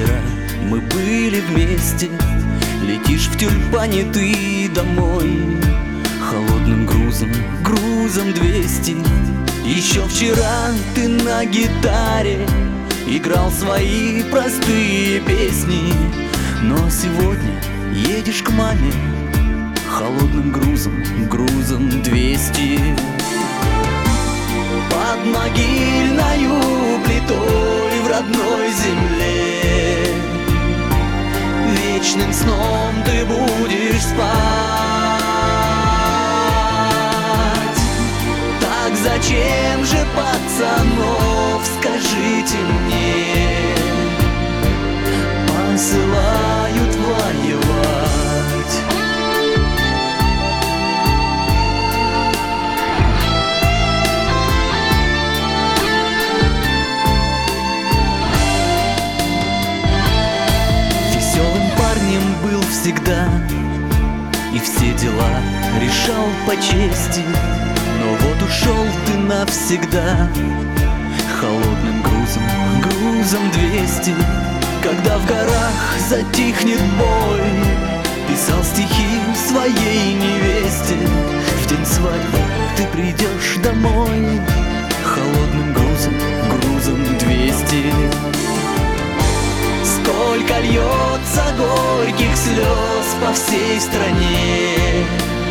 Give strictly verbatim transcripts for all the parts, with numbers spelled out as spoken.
вчера мы были вместе. Летишь в тюльпане ты домой холодным грузом, грузом двести. Еще вчера ты на гитаре играл свои простые песни, но сегодня едешь к маме холодным грузом, грузом двести. Под могильною плитой в родной земле вечным сном ты будешь спать. Так зачем же, пацанов, скажите мне, посылают воевать? Был всегда и все дела решал по чести, но вот ушел ты навсегда холодным грузом, грузом двести. Когда в горах затихнет бой, писал стихи своей невесте. В день свадьбы ты придешь домой холодным грузом, грузом двести. Сколько льется горьких слез по всей стране,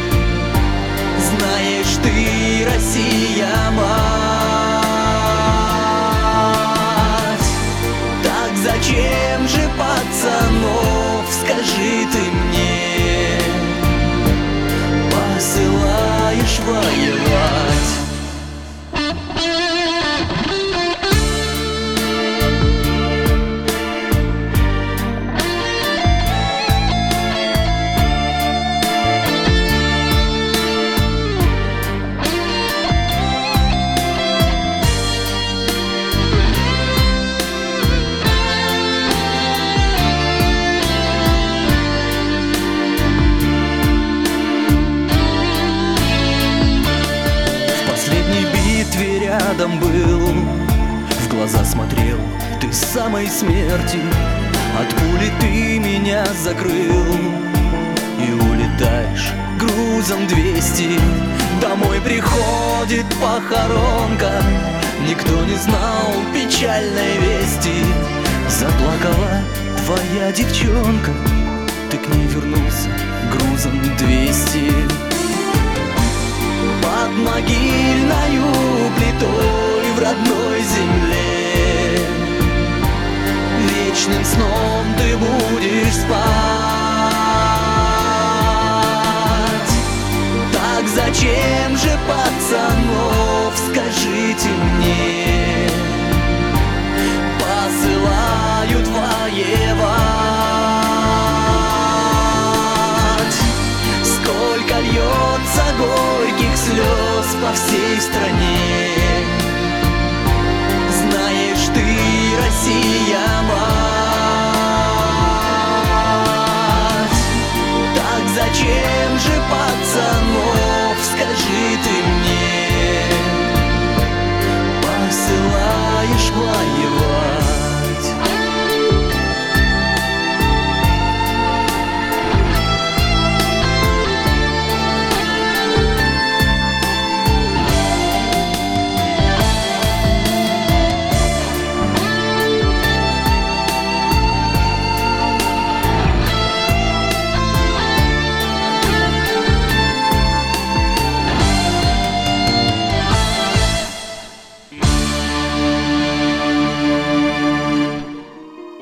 знаешь ты, Россия, мать. Так зачем же, пацанов, скажи ты мне, посылаешь воевать? Рядом был, в глаза смотрел ты самой смерти. От пули ты меня закрыл и улетаешь грузом двести. Домой приходит похоронка, никто не знал печальной вести. Заплакала твоя девчонка, ты к ней вернулся грузом двести. Под могильною плитой в родной земле вечным сном ты будешь спать. Так зачем же, пацанов, скажите мне, посылают воевать? Сколько льется горьких слез по всей стране,